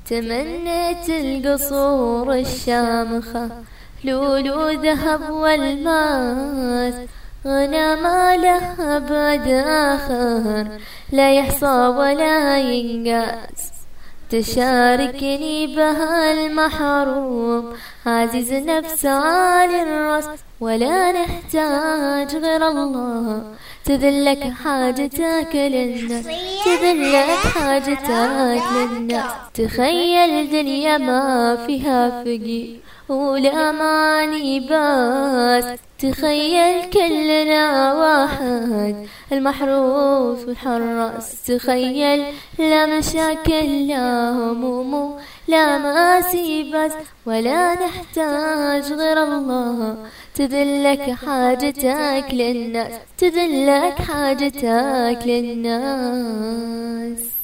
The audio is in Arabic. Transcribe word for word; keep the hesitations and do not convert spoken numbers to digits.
تمنيت القصور الشامخة، لولو ذهب والماس، غنى ما له أبد آخر، لا يحصى ولا ينقاس. تشاركني بها المحروم، عزيز نفس عالي الراس، ولا نحتاج غير الله. تذلك حاجتك للناس، تذلك حاجتك للناس. تخيل دنيا ما فيها فقير ولا ماني باس، تخيل كلنا واحد، المحروس والحراس. تخيل لا مشاكل لا هموم لا ماسي بس، ولا نحتاج غير الله. تذلك حاجتك للناس، تذلك حاجتك للناس.